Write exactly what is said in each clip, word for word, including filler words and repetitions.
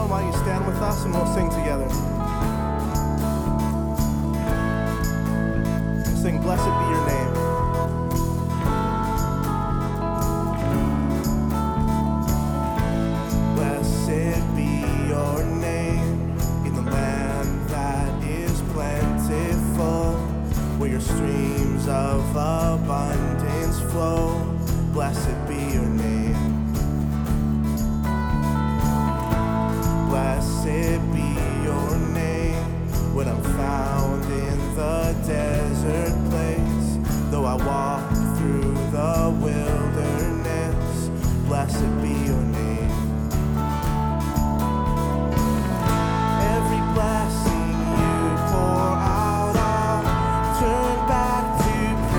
on, why don't you stand with us and we'll sing together. We'll sing, blessed be your name. Blessed be your name in the land that is plentiful, where your streams of abundance flow. Blessed be your name. Blessed be your name when I'm found in the desert place. Though I walk through the wilderness, blessed be your name. Every blessing you pour out, I'll turn back to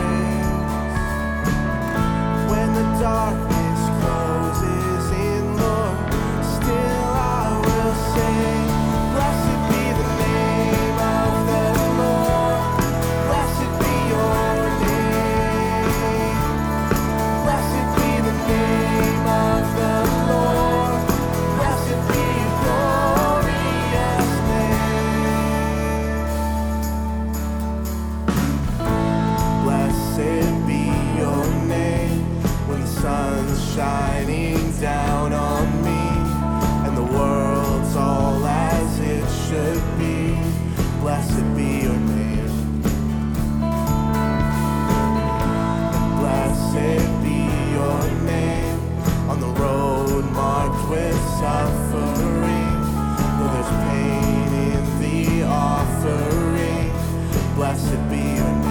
praise. When the darkness closes in, Lord, still I will sing. Blessed be the name of the Lord. Blessed be your name. Blessed be the name of the Lord. Blessed be your glorious name. Blessed be your name when the sun's shining down on me and the world's all as it should be. Blessed be your name. Blessed be your name on the road marked with suffering. Though there's pain in the offering, blessed be your name.